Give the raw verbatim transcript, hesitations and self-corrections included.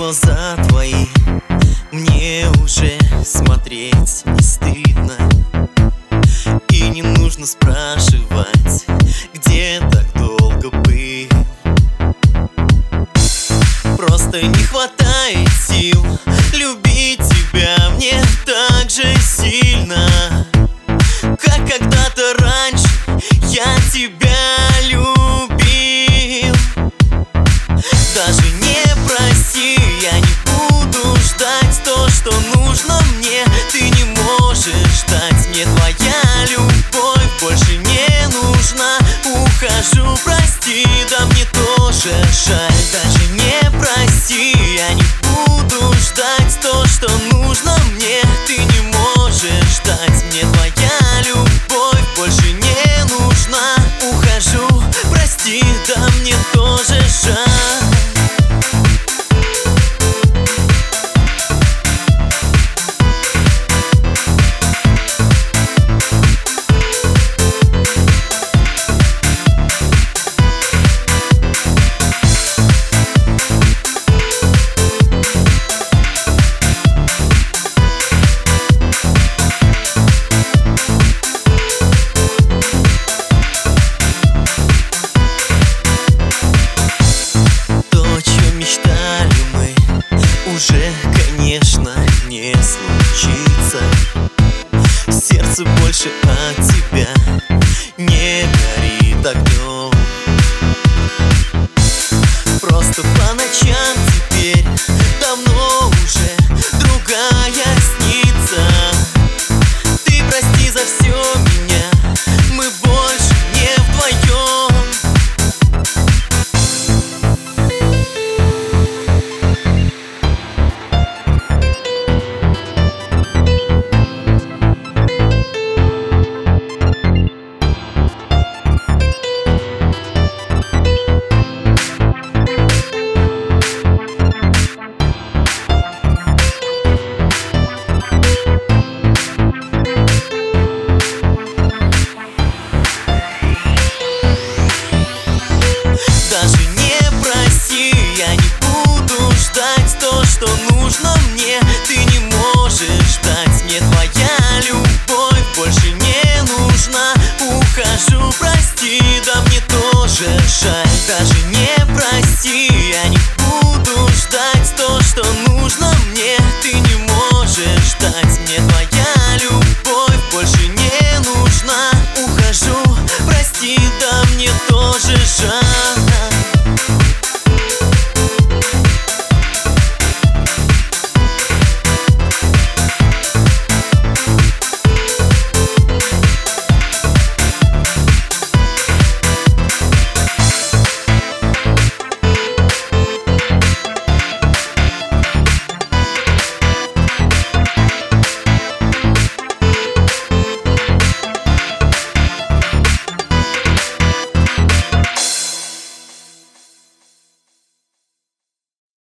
глаза твои мне уже смотреть не стыдно. И не нужно спрашивать, где так долго был. Просто не хватает сил любить тебя мне так же сильно, как когда-то раньше я тебя любил. Даже не проси, я не буду ждать то, что нужно мне. Ты не можешь ждать, мне твоя любовь больше не нужна. Ухожу, прости, да мне тоже жаль. Даже не проси, я не буду ждать то, что нужно мне. Ты не можешь ждать, мне твоя любовь больше не нужна. Ухожу, прости, да мне тоже жаль. Уже, конечно, не случится. Сердце больше от тебя не горит огнем. Просто по ночам теперь давно уже другая снится. Ты прости за все меня, мы больше не вдвоем. Даже не проси, я не буду ждать то, что нужно мне. Ты не можешь ждать, мне твоя любовь больше не нужна. Ухожу, прости, да мне тоже жаль. Даже не проси, я не буду ждать то, что нужно мне. Ты не можешь ждать, мне твоя любовь больше не нужна. Ухожу, прости, да мне тоже жаль.